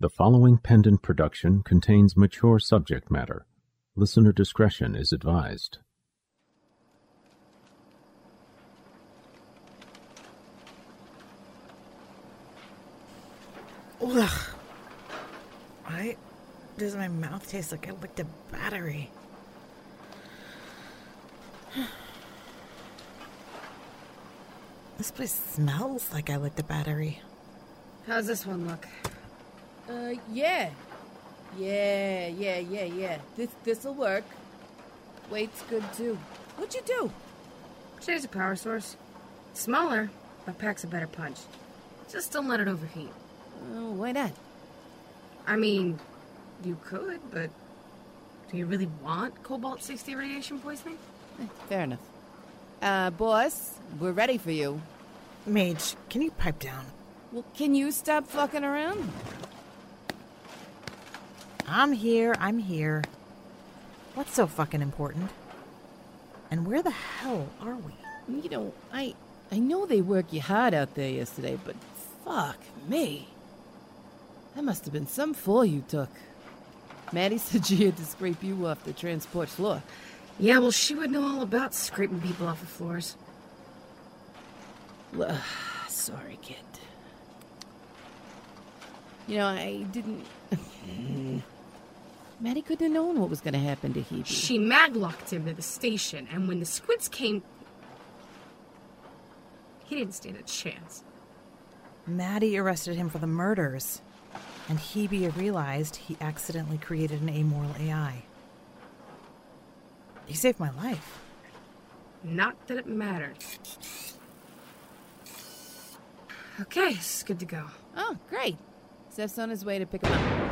The following pendant production contains mature subject matter. Listener discretion is advised. Ugh. Why does my mouth taste like I licked a battery? This place smells like I licked a battery. How's this one look? Yeah. This'll work. Weight's good too. What'd you do? There's a power source. Smaller, but packs a better punch. Just don't let it overheat. Why not? I mean, you could, but do you really want cobalt-60 radiation poisoning? Fair enough. Boss, we're ready for you. Mage, can you pipe down? Well, can you stop fucking around? I'm here. What's so fucking important? And where the hell are we? You know, I know they worked you hard out there yesterday, but fuck me. That must have been some fall you took. Maddie said she had to scrape you off the transport floor. Yeah, well, she would know all about scraping people off the floors. Sorry, kid. You know, I didn't... Maddie couldn't have known what was going to happen to Hebe. She maglocked him to the station, and when the squids came... he didn't stand a chance. Maddie arrested him for the murders, and Hebe realized he accidentally created an amoral AI. He saved my life. Not that it mattered. Okay, it's good to go. Oh, great. Steph's on his way to pick him up.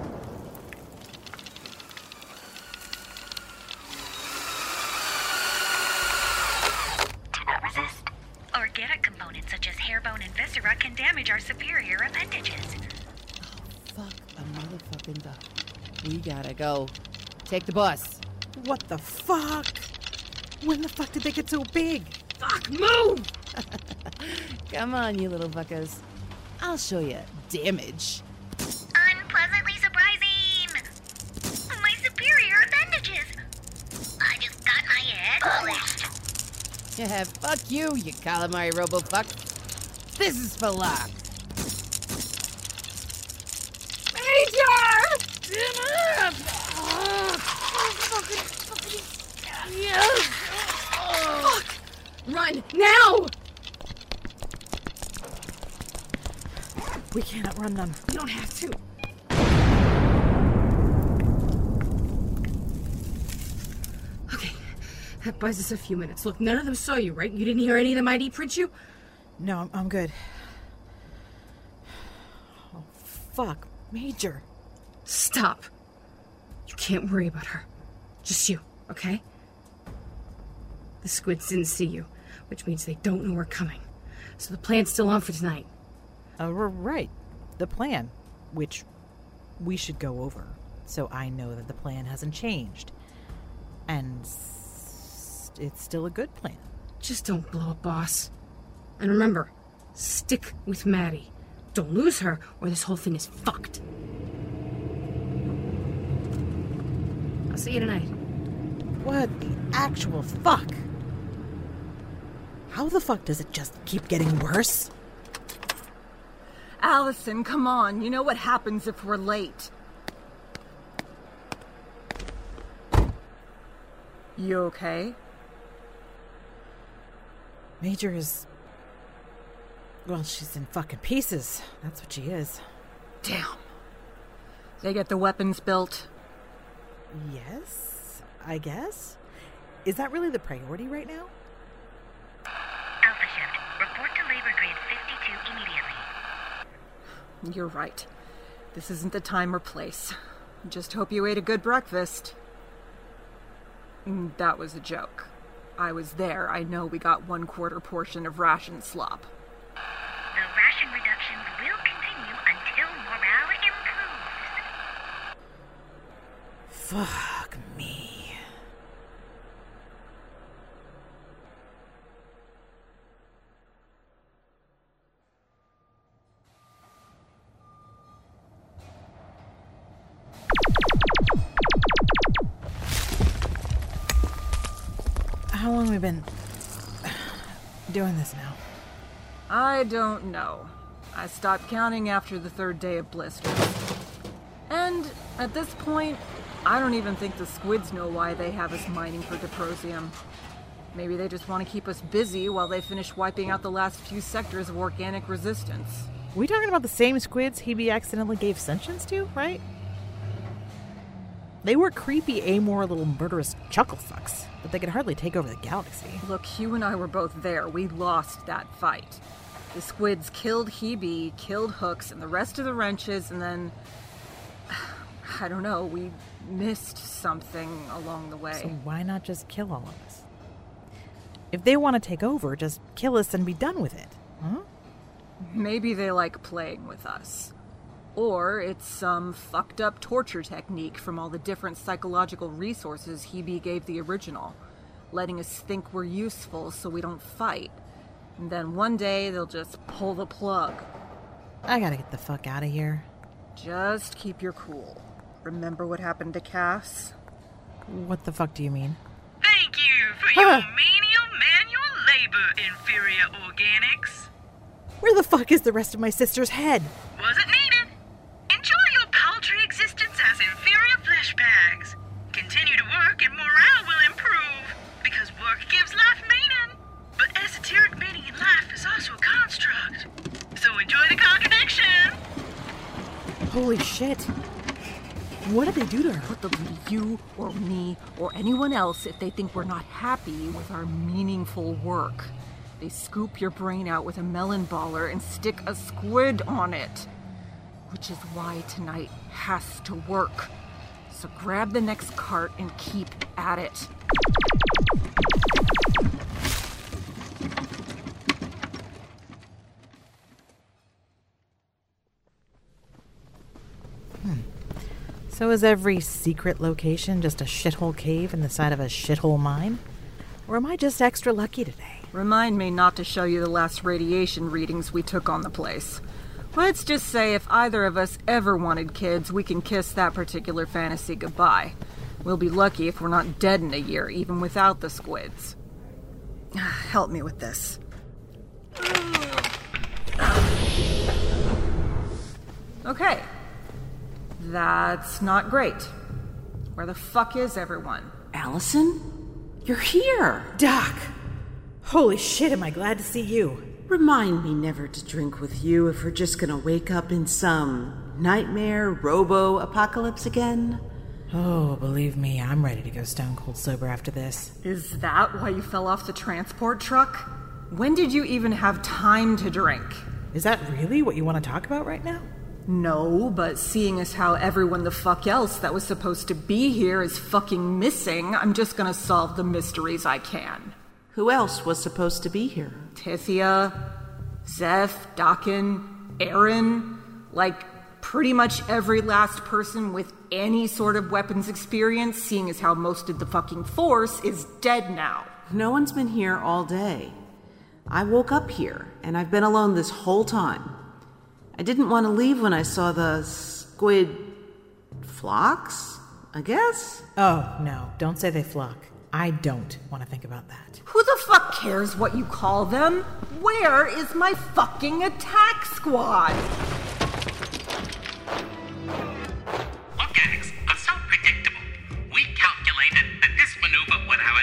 Organic components such as hairbone and viscera can damage our superior appendages. Oh, fuck a motherfucking duck. We gotta go. Take the bus. What the fuck? When the fuck did they get so big? Fuck, move! Come on, you little fuckers. I'll show you damage. Unpleasantly surprising! My superior appendages! I just got my head polished. Yeah, fuck you, you calamari robo-fuck. This is for luck. Major! Fuck! Run, now! We can't outrun them. You don't have to. Okay, that buys us a few minutes. Look, none of them saw you, right? You didn't hear any of them ID print you? No, I'm good. Oh, fuck. Major. Stop. You can't worry about her. Just you, okay? The squids didn't see you, which means they don't know we're coming. So the plan's still on for tonight. Right. The plan, which we should go over, so I know that the plan hasn't changed. And it's still a good plan. Just don't blow up, boss. And remember, stick with Maddie. Don't lose her, or this whole thing is fucked. I'll see you tonight. What the actual fuck? How the fuck does it just keep getting worse? Allison, come on. You know what happens if we're late. You okay? Major is... well, she's in fucking pieces. That's what she is. Damn. They get the weapons built? Yes, I guess. Is that really the priority right now? Alpha Shift, report to Labor Grid 52 immediately. You're right. This isn't the time or place. Just hope you ate a good breakfast. That was a joke. I was there. I know we got 1/4 portion of ration slop. The ration reductions will continue until morale improves. Fuck me. How long have we been doing this now? I don't know. I stopped counting after the 3rd day of blisters. And at this point, I don't even think the squids know why they have us mining for Diprosium. Maybe they just want to keep us busy while they finish wiping out the last few sectors of organic resistance. We talking about the same squids Hebe accidentally gave sentience to, right? They were creepy, amoral little murderous chuckle fucks, but they could hardly take over the galaxy. Look, Hugh and I were both there. We lost that fight. The squids killed Hebe, killed Hooks, and the rest of the wrenches, and then... I don't know, we missed something along the way. So why not just kill all of us? If they want to take over, just kill us and be done with it, huh? Maybe they like playing with us. Or it's some fucked up torture technique from all the different psychological resources Hebe gave the original, letting us think we're useful so we don't fight. And then one day they'll just pull the plug. I gotta get the fuck out of here. Just keep your cool. Remember what happened to Cass? What the fuck do you mean? Thank you for your menial manual labor, inferior organics. Where the fuck is the rest of my sister's head? Wasn't needed. Enjoy your paltry existence as inferior flesh bags. Continue to work and morale will improve, because work gives life meaning. But esoteric meaning in life is also a construct. So enjoy the contradiction. Holy shit. What did they do to her? What they'll do to you, or me, or anyone else if they think we're not happy with our meaningful work. They scoop your brain out with a melon baller and stick a squid on it. Which is why tonight has to work. So grab the next cart and keep at it. So is every secret location just a shithole cave in the side of a shithole mine? Or am I just extra lucky today? Remind me not to show you the last radiation readings we took on the place. Let's just say if either of us ever wanted kids, we can kiss that particular fantasy goodbye. We'll be lucky if we're not dead in a year, even without the squids. Help me with this. Okay. That's not great. Where the fuck is everyone? Allison? You're here! Doc! Holy shit, am I glad to see you. Remind me never to drink with you if we're just gonna wake up in some nightmare robo-apocalypse again. Oh, believe me, I'm ready to go stone cold sober after this. Is that why you fell off the transport truck? When did you even have time to drink? Is that really what you want to talk about right now? No, but seeing as how everyone the fuck else that was supposed to be here is fucking missing, I'm just gonna solve the mysteries I can. Who else was supposed to be here? Tithia, Zeph, Dakin, Aaron, like pretty much every last person with any sort of weapons experience, seeing as how most of the fucking force is dead now. No one's been here all day. I woke up here, and I've been alone this whole time. I didn't want to leave when I saw the squid flocks, I guess? Oh, no, don't say they flock. I don't want to think about that. Who the fuck cares what you call them? Where is my fucking attack squad? Organics are so predictable. We calculated that this maneuver would have a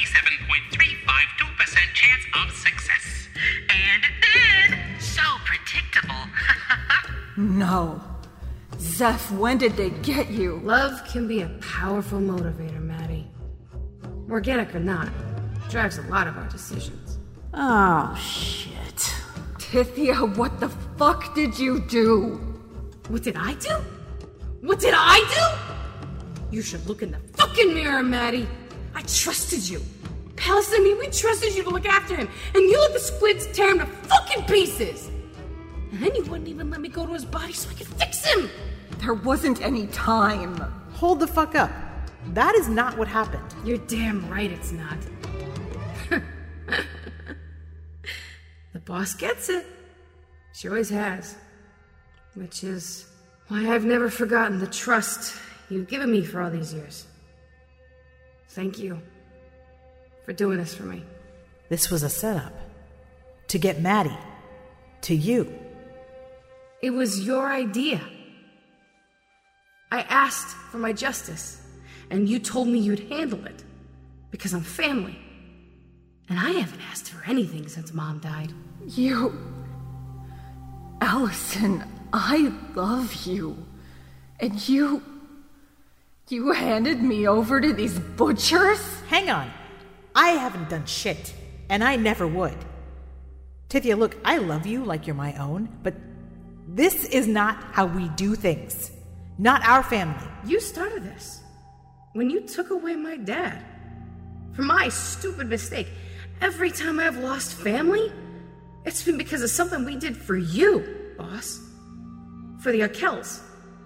97.352% chance of success. And then, so predictable. No. Zeph, when did they get you? Love can be a powerful motivator, Maddie. Organic or not, drives a lot of our decisions. Oh, shit. Tithia, what the fuck did you do? What did I do? What did I do? You should look in the fucking mirror, Maddie. I trusted you. Palace and me, we trusted you to look after him. And you let the squids tear him to fucking pieces. And then you wouldn't even let me go to his body so I could fix him. There wasn't any time. Hold the fuck up. That is not what happened. You're damn right it's not. The boss gets it. She always has. Which is why I've never forgotten the trust you've given me for all these years. Thank you. for doing this for me. This was a setup. To get Maddie. To you. It was your idea. I asked for my justice, and you told me you'd handle it. Because I'm family. And I haven't asked for anything since Mom died. You... Allison, I love you. And you handed me over to these butchers? Hang on. I haven't done shit. And I never would. Tithia, look, I love you like you're my own, but this is not how we do things. Not our family. You started this. When you took away my dad. For my stupid mistake. Every time I've lost family, it's been because of something we did for you, boss. For the Arkels.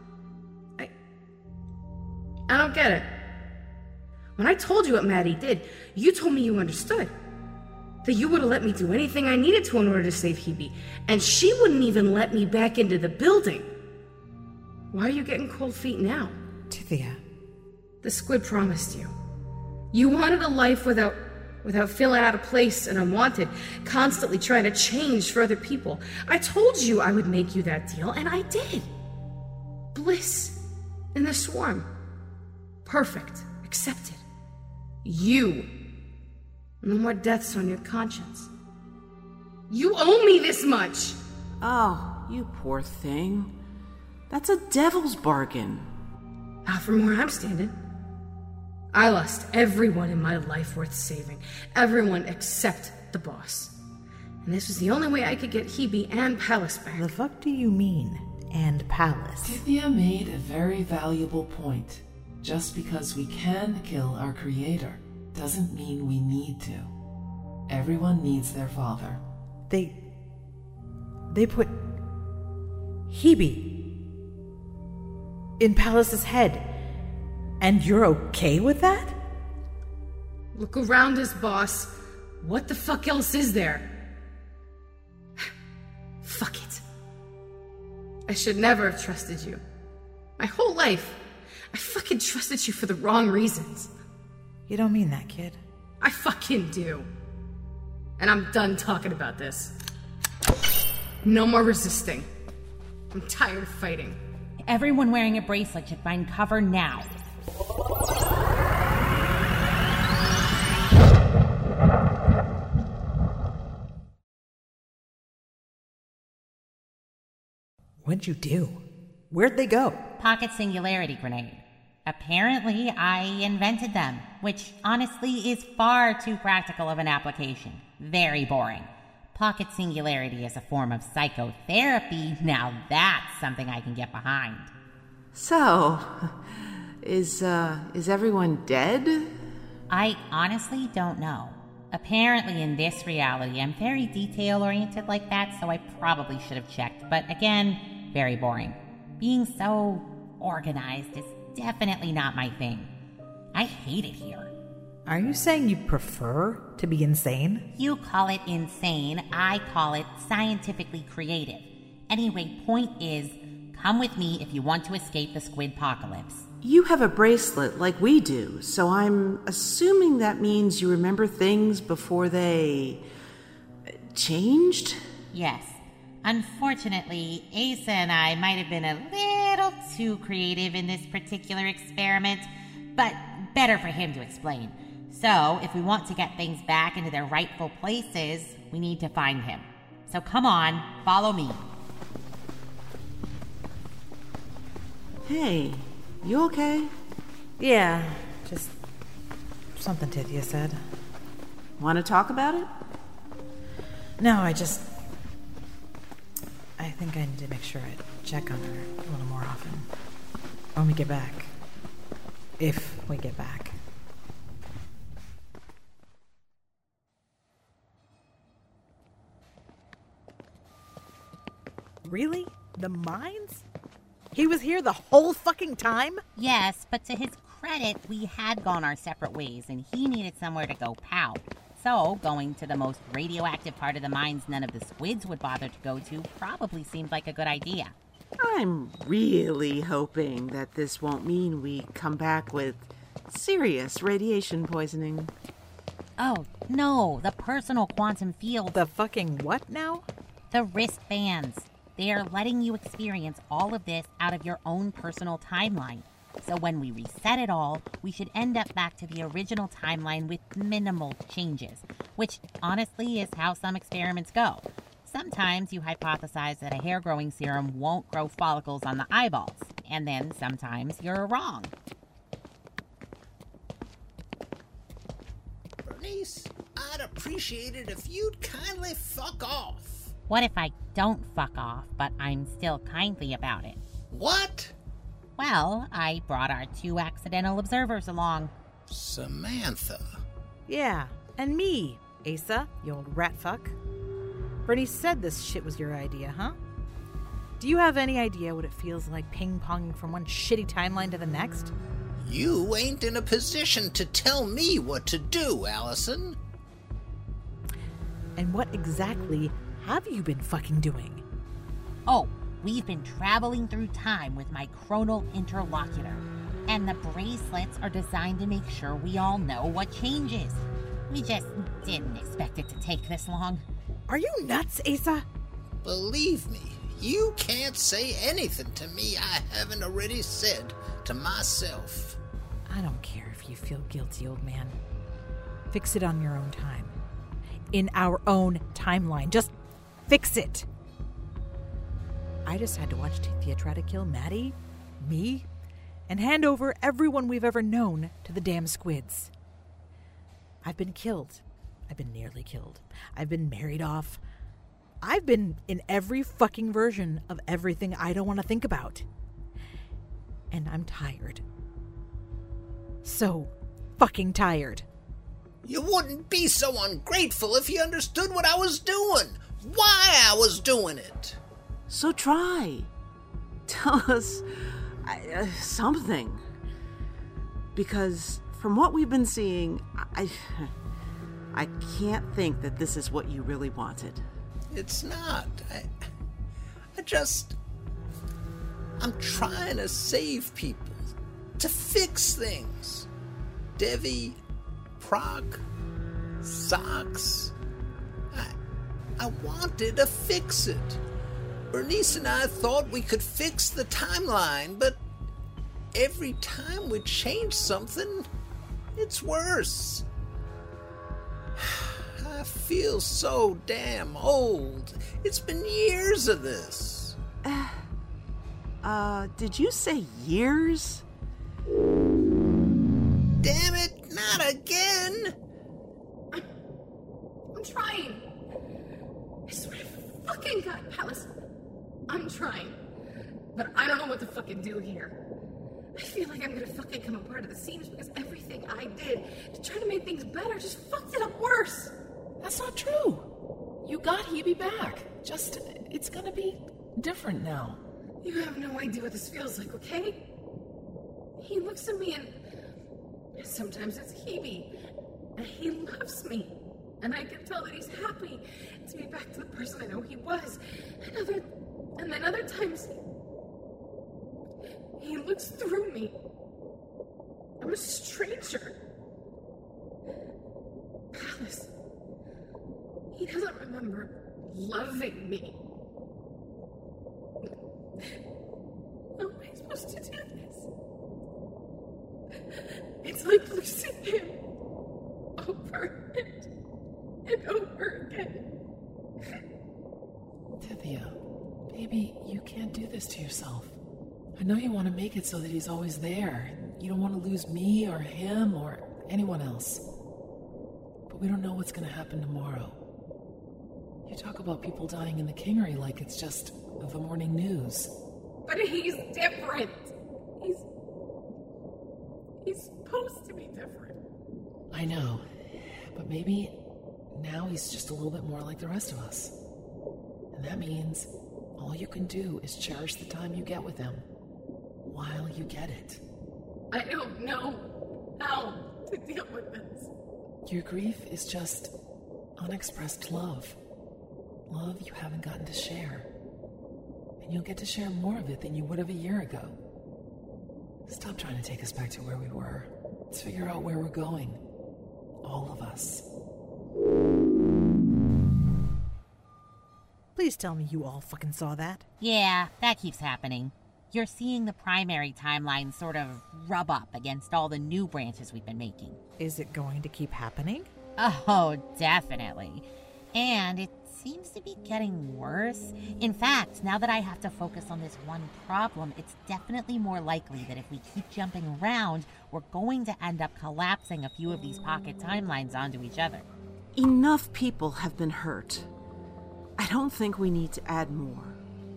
I don't get it. When I told you what Maddie did, you told me you understood. That you would have let me do anything I needed to in order to save Hebe. And she wouldn't even let me back into the building. Why are you getting cold feet now? Tithia. The squid promised you. You wanted a life without feeling out of place and unwanted, constantly trying to change for other people. I told you I would make you that deal, and I did. Bliss in the swarm. Perfect. Accepted. You. No more deaths on your conscience. You owe me this much! Oh, you poor thing. That's a devil's bargain. Not from where I'm standing. I lost everyone in my life worth saving. Everyone except the boss. And this was the only way I could get Hebe and Palace back. The fuck do you mean, and Palace? Tithia made a very valuable point. Just because we can kill our creator doesn't mean we need to. Everyone needs their father. They put Hebe in Palace's head. And you're okay with that? Look around us, boss. What the fuck else is there? Fuck it. I should never have trusted you. My whole life, I fucking trusted you for the wrong reasons. You don't mean that, kid. I fucking do. And I'm done talking about this. No more resisting. I'm tired of fighting. Everyone wearing a bracelet should find cover now. What'd you do? Where'd they go? Pocket singularity grenade. Apparently, I invented them, which honestly is far too practical of an application. Very boring. Pocket singularity is a form of psychotherapy. Now that's something I can get behind. So, is everyone dead? I honestly don't know. Apparently in this reality, I'm very detail-oriented like that, so I probably should have checked. But again, very boring. Being so organized is definitely not my thing. I hate it here. Are you saying you prefer to be insane? You call it insane, I call it scientifically creative. Anyway, point is, come with me if you want to escape the squidpocalypse. You have a bracelet like we do, so I'm assuming that means you remember things before they changed? Yes. Unfortunately, Asa and I might have been a little too creative in this particular experiment, but better for him to explain. So, if we want to get things back into their rightful places, we need to find him. So come on, follow me. Hey, you okay? Yeah, just something Tithia said. Want to talk about it? No, I think I need to make sure I check on her a little more often. When we get back. If we get back. Really? The mines? He was here the whole fucking time? Yes, but to his credit, we had gone our separate ways, and he needed somewhere to go pow. So, going to the most radioactive part of the mines none of the squids would bother to go to probably seemed like a good idea. I'm really hoping that this won't mean we come back with serious radiation poisoning. Oh, no, the personal quantum field. The fucking what now? The wristbands. They are letting you experience all of this out of your own personal timeline. So when we reset it all, we should end up back to the original timeline with minimal changes, which honestly is how some experiments go. Sometimes you hypothesize that a hair-growing serum won't grow follicles on the eyeballs, and then sometimes you're wrong. Bernice, I'd appreciate it if you'd kindly fuck off. What if I don't fuck off, but I'm still kindly about it? What? Well, I brought our 2 accidental observers along. Samantha. Yeah, and me, Asa, you old rat fuck. Bernice said this shit was your idea, huh? Do you have any idea what it feels like ping-ponging from one shitty timeline to the next? You ain't in a position to tell me what to do, Allison. And what exactly have you been fucking doing? Oh, we've been traveling through time with my chronal interlocutor. And the bracelets are designed to make sure we all know what changes. We just didn't expect it to take this long. Are you nuts, Asa? Believe me, you can't say anything to me I haven't already said to myself. I don't care if you feel guilty, old man. Fix it on your own time. In our own timeline. Just fix it. I just had to watch Tithia try to kill Maddie, me, and hand over everyone we've ever known to the damn squids. I've been killed. I've been nearly killed. I've been married off. I've been in every fucking version of everything I don't want to think about. And I'm tired. So fucking tired. You wouldn't be so ungrateful if you understood what I was doing. Why I was doing it. So try. Tell us something. Because from what we've been seeing, I can't think that this is what you really wanted. It's not. I'm trying to save people. To fix things. Devi, Proc, Socks. I wanted to fix it. Bernice and I thought we could fix the timeline, but every time we change something, it's worse. I feel so damn old. It's been years of this. Did you say years? Damn it, not again! I'm trying. I swear to fucking God, Alice. I'm trying. But I don't know what to fucking do here. I feel like I'm gonna fucking come apart at the seams because everything I did to try to make things better just fucked it up worse. That's not true. You got Hebe back. Just, it's gonna be different now. You have no idea what this feels like, okay? He looks at me and sometimes it's Hebe, and he loves me. And I can tell that he's happy to be back to the person I know he was. And then other times, he looks through me. I'm a stranger. Alice, he doesn't remember loving me. How am I supposed to do this? It's like losing him over and over again. Tithia, baby, you can't do this to yourself. I know you want to make it so that he's always there. You don't want to lose me or him or anyone else. But we don't know what's going to happen tomorrow. You talk about people dying in the Kingery like it's just the morning news. But he's different. He's supposed to be different. I know. But maybe now he's just a little bit more like the rest of us. And that means all you can do is cherish the time you get with him while you get it. I don't know how to deal with this. Your grief is just unexpressed love. Love you haven't gotten to share. And you'll get to share more of it than you would have a year ago. Stop trying to take us back to where we were. Let's figure out where we're going. all of us. Please tell me you all fucking saw that. Yeah, that keeps happening. You're seeing the primary timeline sort of rub up against all the new branches we've been making. Is it going to keep happening? Oh, definitely. And it seems to be getting worse. In fact, now that I have to focus on this one problem, it's definitely more likely that if we keep jumping around, we're going to end up collapsing a few of these pocket timelines onto each other. Enough people have been hurt. I don't think we need to add more.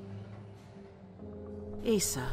Asa,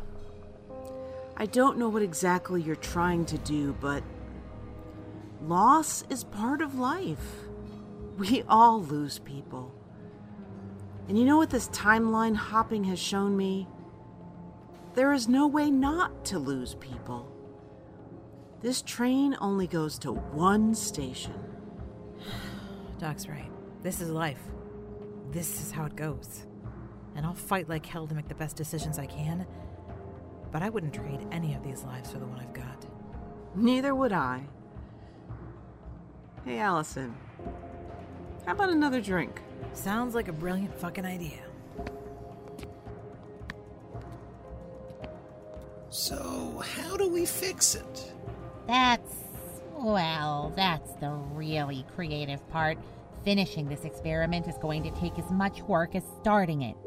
I don't know what exactly you're trying to do, but loss is part of life. We all lose people. And you know what this timeline hopping has shown me? There is no way not to lose people. This train only goes to one station. Doc's right. This is life. This is how it goes. And I'll fight like hell to make the best decisions I can, but I wouldn't trade any of these lives for the one I've got. Neither would I. Hey, Allison. How about another drink? Sounds like a brilliant fucking idea. So, how do we fix it? That's the really creative part. Finishing this experiment is going to take as much work as starting it.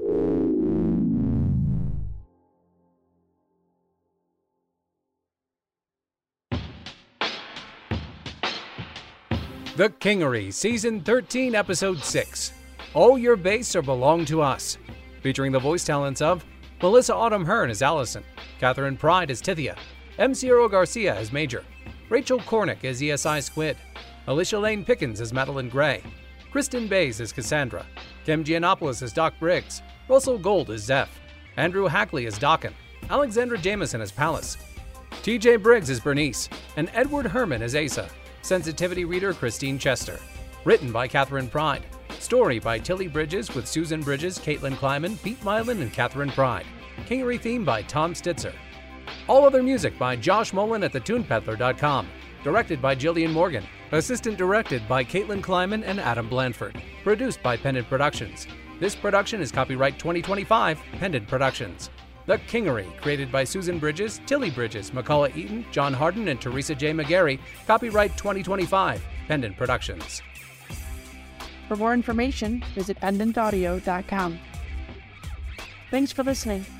The Kingery, Season 13, Episode 6. Oh, Your Base or Belong to Us. Featuring the voice talents of Melissa Autumn Hearn as Allison, Catherine Pride as Tithia, M. Cierro Garcia as Major, Rachel Cornick as ESI Squid, Alicia Lane Pickens as Madeline Gray, Kristen Bays as Cassandra, Kim Giannopoulos as Doc Briggs, Russell Gold as Zeph, Andrew Hackley as Dakin, Alexandra Jameson as Pallas, TJ Briggs as Bernice, and Edward Herman as Asa. Sensitivity reader Christine Chester. Written by Catherine Pride. Story by Tilly Bridges with Susan Bridges, Caitlin Kleiman, Pete Mylan, and Catherine Pride. Kingery theme by Tom Stitzer. All other music by Josh Mullen at thetunepeddler.com. Directed by Jillian Morgan. Assistant directed by Caitlin Kleiman and Adam Blanford. Produced by Pendant Productions. This production is copyright 2025, Pendant Productions. The Kingery, created by Susan Bridges, Tilly Bridges, McCullough Eaton, John Harden, and Teresa J. McGarry. Copyright 2025, Pendant Productions. For more information, visit pendantaudio.com. Thanks for listening.